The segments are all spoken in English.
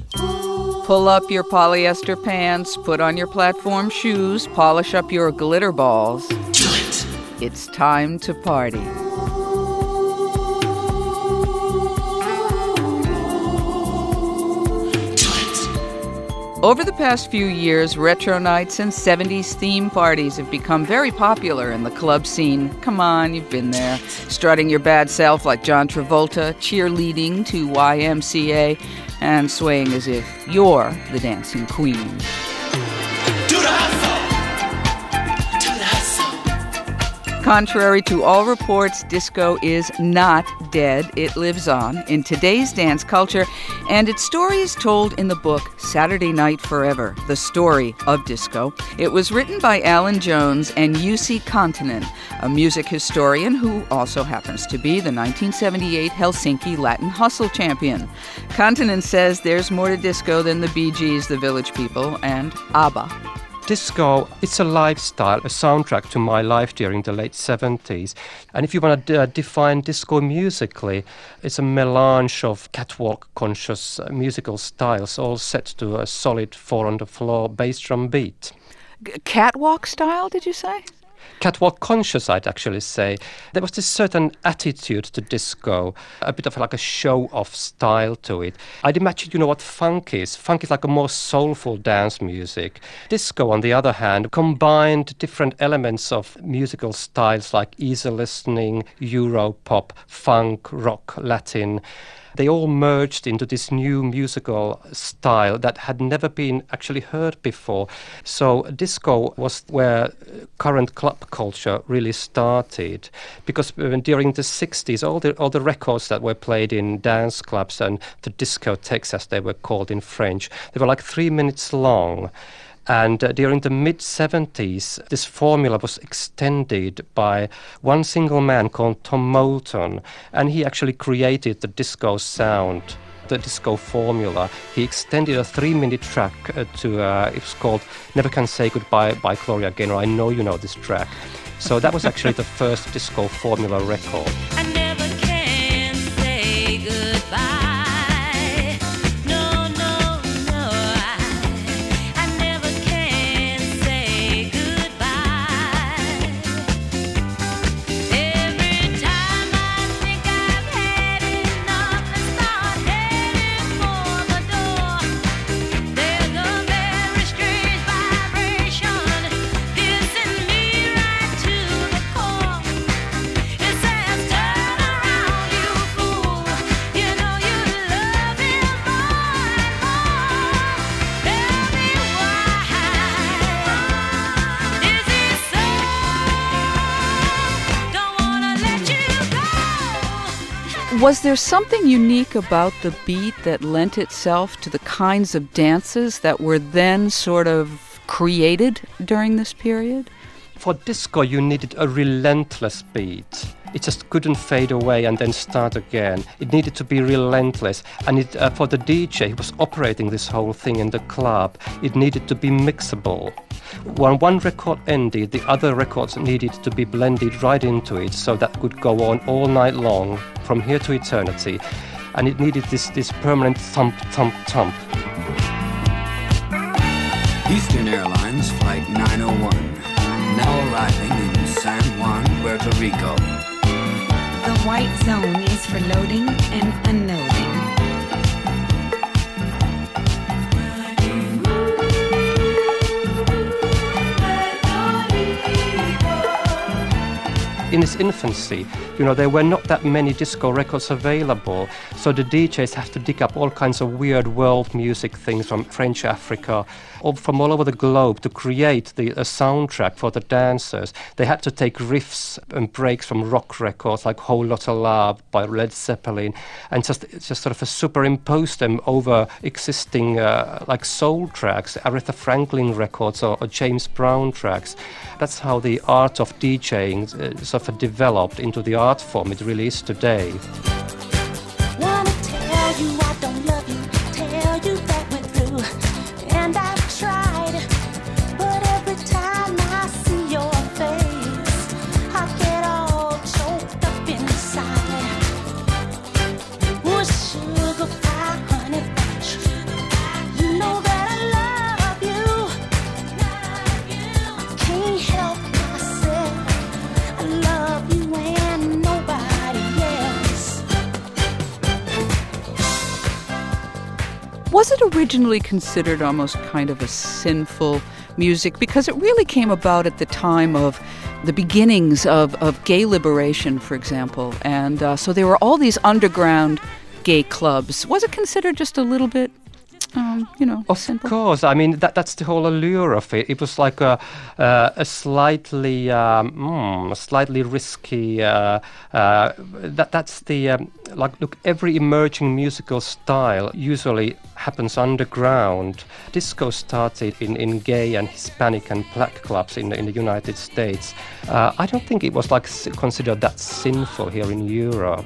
Pull up your polyester pants, put on your platform shoes, polish up your glitter balls. Do it! It's time to party. Over the past few years, retro nights and 70s theme parties have become very popular in the club scene. Come on, you've been there. Strutting your bad self like John Travolta, cheerleading to YMCA, and swaying as if you're the dancing queen. Do the hustle! Do the hustle! Contrary to all reports, disco is not dead. It lives on in today's dance culture, and its story is told in the book Saturday Night Forever, The Story of Disco. It was written by Alan Jones and Jussi Kantanen, a music historian who also happens to be the 1978 Helsinki Latin Hustle champion. Kantanen says there's more to disco than the Bee Gees, the Village People, and ABBA. Disco, it's a lifestyle, a soundtrack to my life during the late 70s. And if you want to define disco musically, it's a melange of catwalk-conscious musical styles, all set to a solid four-on-the-floor bass drum beat. Catwalk style, did you say? Catwalk conscious, I'd actually say. There was this certain attitude to disco, a bit of like a show-off style to it. I'd imagine you know what funk is. Funk is like a more soulful dance music. Disco, on the other hand, combined different elements of musical styles like easy listening, Europop, funk, rock, Latin. They all merged into this new musical style that had never been actually heard before. So disco was where current club culture really started, because during the 60s, all the records that were played in dance clubs and the discotheques, as they were called in French, they were like 3 minutes long. And during the mid-70s, this formula was extended by one single man called Tom Moulton, and he actually created the disco sound, the disco formula. He extended a 3-minute track it was called Never Can Say Goodbye by Gloria Gaynor. I know you know this track. So that was actually the first disco formula record. I never can say goodbye. Was there something unique about the beat that lent itself to the kinds of dances that were then sort of created during this period? For disco, you needed a relentless beat. It just couldn't fade away and then start again. It needed to be relentless. And for the DJ who was operating this whole thing in the club, it needed to be mixable. When one record ended, the other records needed to be blended right into it, so that could go on all night long, from here to eternity. And it needed this permanent thump, thump, thump. Eastern Airlines Flight 901, now arriving in San Juan, Puerto Rico. The white zone is for loading and unloading. In its infancy, there were not that many disco records available, so the DJs have to dig up all kinds of weird world music things from French Africa or from all over the globe to create a soundtrack for the dancers. They had to take riffs and breaks from rock records like Whole Lotta Love by Led Zeppelin and just sort of superimpose them over existing like soul tracks, Aretha Franklin records or James Brown tracks. That's how the art of DJing sort of developed into the art form it really is today. Wanna tell you I don't love you, tell you that we're through, and I've tried, but every time I see your face, I get all choked up inside. Oh, sugar pie, honey bunch, Was it originally considered almost kind of a sinful music? Because it really came about at the time of the beginnings of gay liberation, for example. And so there were all these underground gay clubs. Was it considered just a little bit, simple? Of course. I mean, that's the whole allure of it. It was like a slightly risky. That's the look. Every emerging musical style usually happens underground. Disco started in gay and Hispanic and black clubs in the United States. I don't think it was considered that sinful here in Europe.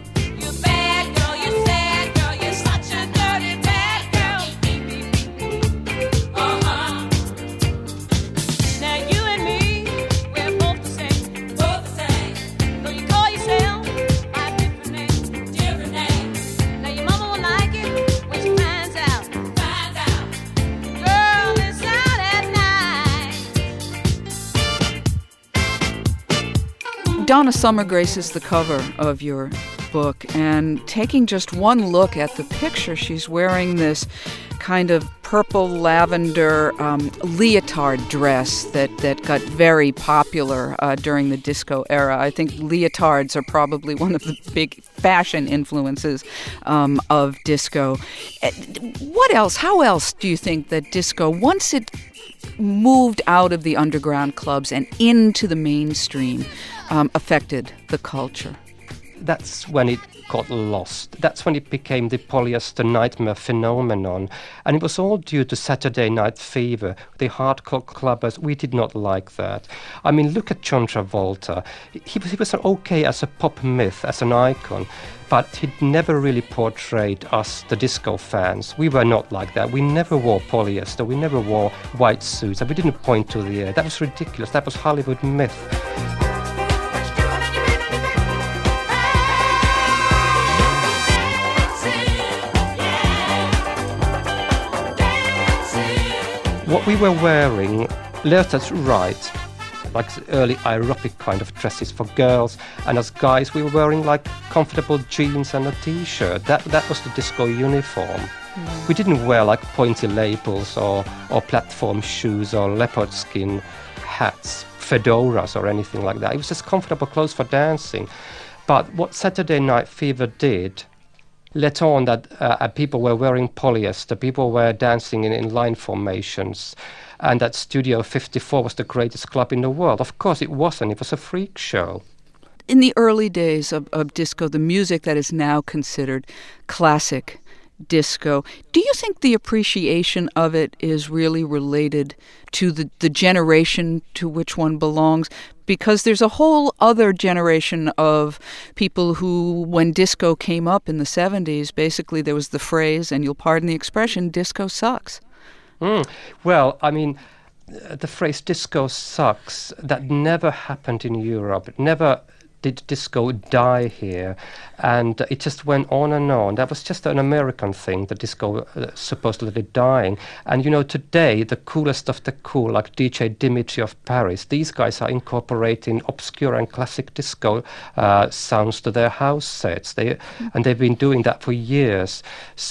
Donna Summer graces the cover of your book, and taking just one look at the picture, she's wearing this kind of purple lavender leotard dress that got very popular during the disco era. I think leotards are probably one of the big fashion influences of disco. What else? How else do you think that disco, once it moved out of the underground clubs and into the mainstream, affected the culture? That's when it got lost. That's when it became the polyester nightmare phenomenon. And it was all due to Saturday Night Fever. The hardcore clubbers, we did not like that. I mean, look at John Travolta. He was okay as a pop myth, as an icon, but he'd never really portrayed us, the disco fans. We were not like that. We never wore polyester. We never wore white suits. And we didn't point to the air. That was ridiculous. That was Hollywood myth. What we were wearing, Leotards, right, like early aerobic kind of dresses for girls, and as guys we were wearing like comfortable jeans and a t-shirt. That was the disco uniform. We didn't wear like pointy labels or platform shoes or leopard skin hats, fedoras or anything like that. It was just comfortable clothes for dancing. But what Saturday Night Fever did, let on that people were wearing polyester, people were dancing in line formations, and that Studio 54 was the greatest club in the world. Of course it wasn't, it was a freak show. In the early days of disco, the music that is now considered classic disco, do you think the appreciation of it is really related to the generation to which one belongs? Because there's a whole other generation of people who, when disco came up in the 70s, basically there was the phrase, and you'll pardon the expression, disco sucks. Well, I mean, the phrase disco sucks, that never happened in Europe. It never did disco die here, and it just went on and on. That was just an American thing, the disco supposedly dying. And today the coolest of the cool, like DJ Dimitri of Paris, these guys are incorporating obscure and classic disco sounds to their house sets. And they've been doing that for years.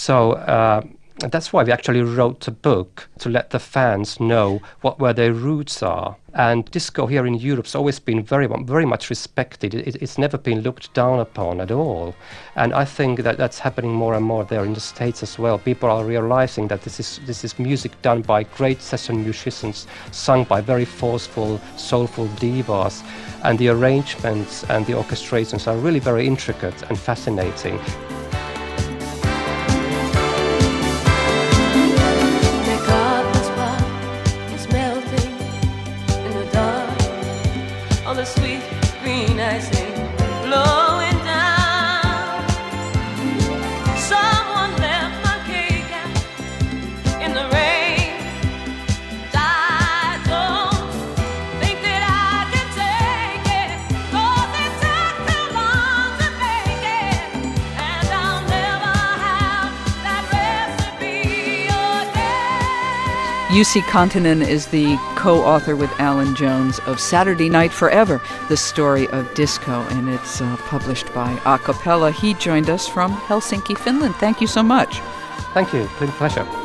So that's why we actually wrote a book, to let the fans know where their roots are. And disco here in Europe's always been very, very much respected. It's never been looked down upon at all. And I think that's happening more and more there in the States as well. People are realizing that this is music done by great session musicians, sung by very forceful, soulful divas. And the arrangements and the orchestrations are really very intricate and fascinating. The sweet green icing blowing down. Someone left my cake out in the rain. I don't think that I can take it, 'cause it took too long to make it, and I'll never have that recipe again. Jussi Kantanen is the co-author with Alan Jones of Saturday Night Forever, the story of disco, and it's published by A Cappella. He joined us from Helsinki, Finland. Thank you so much. Thank you. It's been a pleasure.